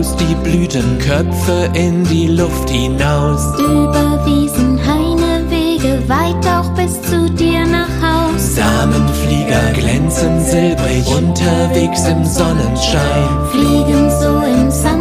aus, die Blütenköpfe in die Luft hinaus. Über Wiesen, Haine, Wege, weit auch bis zu dir nach Haus. Samenflieger glänzen silbrig unterwegs im Sonnenschein. Fliegen so im Sand